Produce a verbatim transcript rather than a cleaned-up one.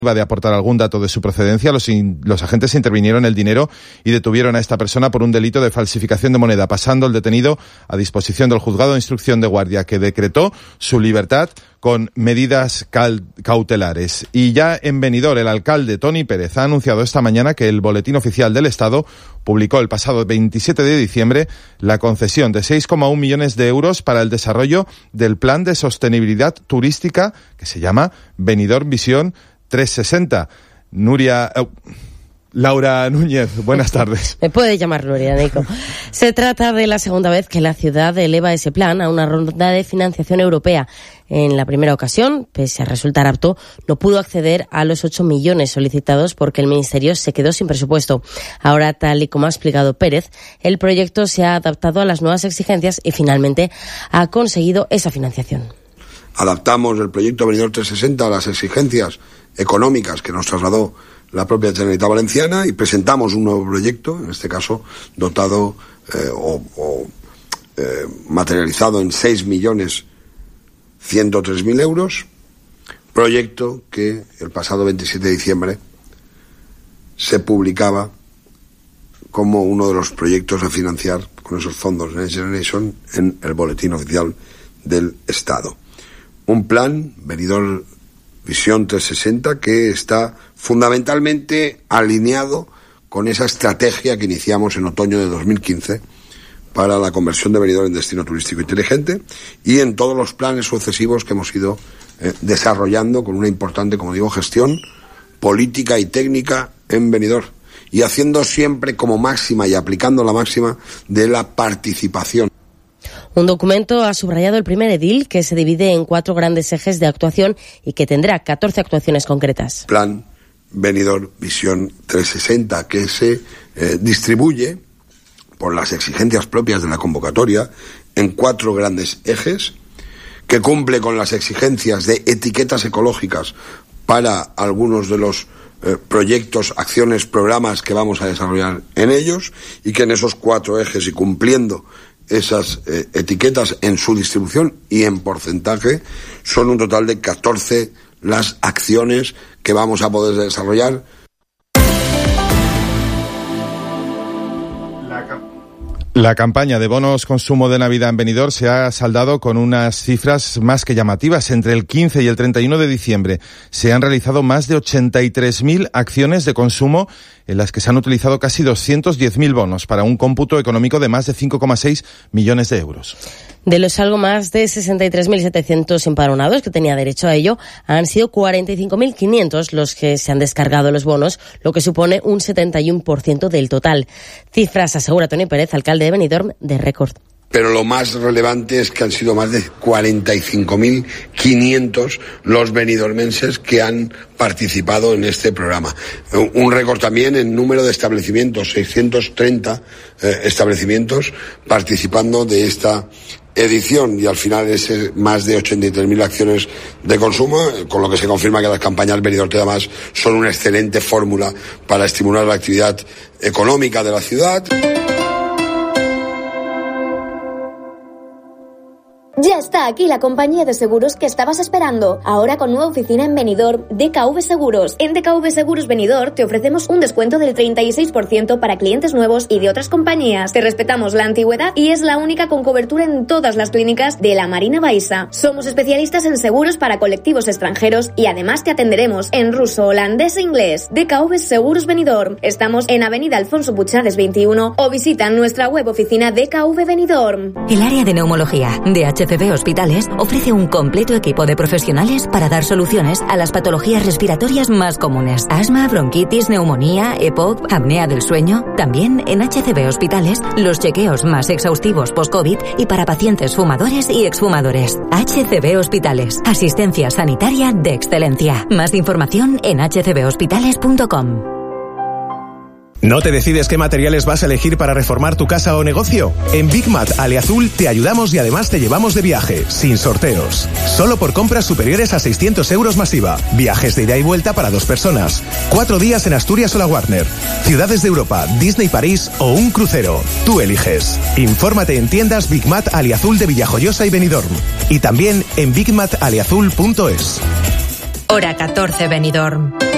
de aportar algún dato de su procedencia, los, in, los agentes intervinieron el dinero y detuvieron a esta persona por un delito de falsificación de moneda, pasando el detenido a disposición del juzgado de instrucción de Guardia, que decretó su libertad con medidas cal, cautelares. Y ya en Benidorm, el alcalde Toni Pérez ha anunciado esta mañana que el Boletín Oficial del Estado publicó el pasado veintisiete de diciembre la concesión de seis coma uno millones de euros para el desarrollo del Plan de Sostenibilidad Turística que se llama Benidorm Visión trescientos sesenta. Nuria... Uh, Laura Núñez, buenas tardes. Me puede llamar Nuria, Nico. Se trata de la segunda vez que la ciudad eleva ese plan a una ronda de financiación europea. En la primera ocasión, pese a resultar apto, no pudo acceder a los ocho millones solicitados porque el Ministerio se quedó sin presupuesto. Ahora, tal y como ha explicado Pérez, el proyecto se ha adaptado a las nuevas exigencias y finalmente ha conseguido esa financiación. Adaptamos el proyecto Benidorm trescientos sesenta a las exigencias económicas que nos trasladó la propia Generalitat Valenciana y presentamos un nuevo proyecto, en este caso dotado eh, o, o eh, materializado en seis millones ciento tres mil euros, proyecto que el pasado veintisiete de diciembre se publicaba como uno de los proyectos a financiar con esos fondos Next Generation en el Boletín Oficial del Estado. Un plan, Benidorm Visión trescientos sesenta, que está fundamentalmente alineado con esa estrategia que iniciamos en otoño de dos mil quince para la conversión de Benidorm en destino turístico inteligente y en todos los planes sucesivos que hemos ido eh, desarrollando con una importante, como digo, gestión política y técnica en Benidorm y haciendo siempre como máxima y aplicando la máxima de la participación. Un documento ha subrayado el primer edil, que se divide en cuatro grandes ejes de actuación y que tendrá catorce actuaciones concretas. Plan Benidorm Visión trescientos sesenta, que se eh, distribuye por las exigencias propias de la convocatoria en cuatro grandes ejes, que cumple con las exigencias de etiquetas ecológicas para algunos de los eh, proyectos, acciones, programas que vamos a desarrollar en ellos, y que en esos cuatro ejes y cumpliendo esas eh, etiquetas en su distribución y en porcentaje, son un total de catorce las acciones que vamos a poder desarrollar. La campaña de bonos consumo de Navidad en Benidorm se ha saldado con unas cifras más que llamativas. Entre el quince y el treinta y uno de diciembre se han realizado más de ochenta y tres mil acciones de consumo en las que se han utilizado casi doscientos diez mil bonos para un cómputo económico de más de cinco coma seis millones de euros. De los algo más de sesenta y tres mil setecientos empadronados que tenía derecho a ello, han sido cuarenta y cinco mil quinientos los que se han descargado los bonos, lo que supone un setenta y uno por ciento del total. Cifras, asegura Toni Pérez, alcalde de Benidorm, de récord. Pero lo más relevante es que han sido más de cuarenta y cinco mil quinientos los benidormenses que han participado en este programa. Un récord también en número de establecimientos, seiscientos treinta eh, establecimientos participando de esta edición, y al final es más de ochenta y tres mil acciones de consumo, con lo que se confirma que las campañas Benidorm Te Da Más son una excelente fórmula para estimular la actividad económica de la ciudad. Ya está aquí la compañía de seguros que estabas esperando. Ahora con nueva oficina en Benidorm, D K V Seguros. En D K V Seguros Benidorm te ofrecemos un descuento del treinta y seis por ciento para clientes nuevos y de otras compañías. Te respetamos la antigüedad y es la única con cobertura en todas las clínicas de la Marina Baixa. Somos especialistas en seguros para colectivos extranjeros y además te atenderemos en ruso, holandés e inglés. D K V Seguros Benidorm. Estamos en Avenida Alfonso Puchades veintiuno o visita nuestra web oficina D K V Benidorm. El área de neumología de H C V Hospitales ofrece un completo equipo de profesionales para dar soluciones a las patologías respiratorias más comunes: asma, bronquitis, neumonía, E P O C, apnea del sueño. También en H C V Hospitales, los chequeos más exhaustivos post-COVID y para pacientes fumadores y exfumadores. H C V Hospitales, asistencia sanitaria de excelencia. Más información en h c v hospitales punto com. ¿No te decides qué materiales vas a elegir para reformar tu casa o negocio? En Big Mat Aliazul te ayudamos y además te llevamos de viaje, sin sorteos. Solo por compras superiores a seiscientos euros masiva. Viajes de ida y vuelta para dos personas. Cuatro días en Asturias o la Warner. Ciudades de Europa, Disney París o un crucero. Tú eliges. Infórmate en tiendas Big Mat Aliazul de Villajoyosa y Benidorm. Y también en big mat aliazul punto es. Hora catorce Benidorm.